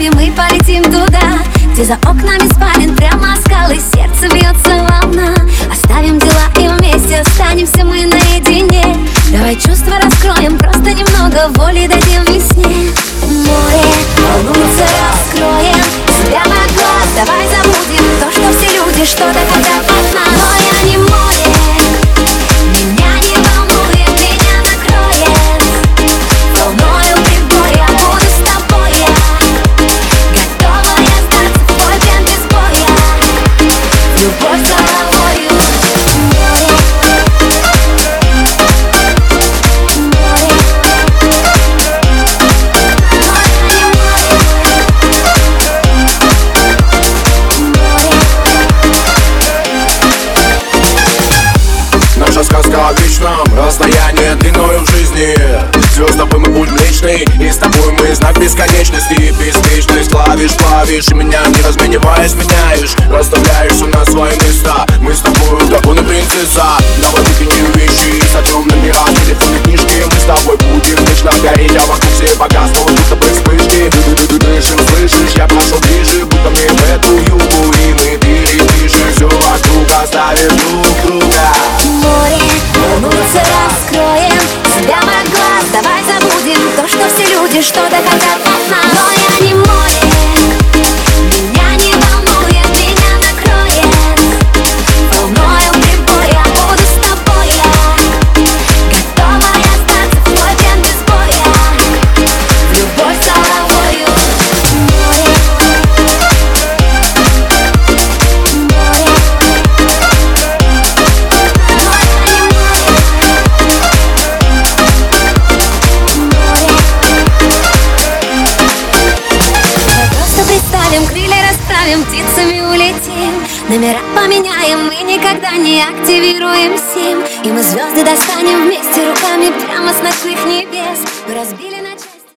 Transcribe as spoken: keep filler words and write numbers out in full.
крыльями мы полетим туда, где за окнами спален прямо скалы, сердце бьется волна. Оставим дела и вместе останемся мы наедине. Давай чувства раскроем, просто немного воли дадим весне. Море, волнуется, раскроем себя на глаз. Давай забудем то, что все люди что-то хотят от нас. Но я не море, меня не волнует, меня накроет волною прибой. Я буду с тобой, я готова я сдаться в твой плен без боя. Любовь с головою. Сказка о вечном расстоянии длиною в жизни. Звезд тобой мы путь млечный, и с тобой мы знак бесконечности. Беспечность клавиш, клавиш, и меня не размениваясь меняешь. Расставляешь все на свои места. Мы с тобой дракон и принцесса. Давай выкинем вещи и сотрем номера с телефонной книжки. Мы с тобой будем вечно гореть, а вокруг все богатства, будто бы вспышки. Дышим, слышишь, я прошу ближе, будто мне в эту югу. И мы перепишем все вокруг, оставим друг друга. Волнуется, раскроем себя на глаз. Давай забудем то, что все люди что-то хотят от нас. Но я не море, меня не волнует, меня накроет волною прибой. Я буду с тобой, я готова я сдаться в твой плен без боя. В любовь с головою. Море, крылья расправим, птицами улетим. Номера поменяем, мы никогда не активируем сим. И мы звезды достанем вместе руками прямо с ночных небес. Мы разбили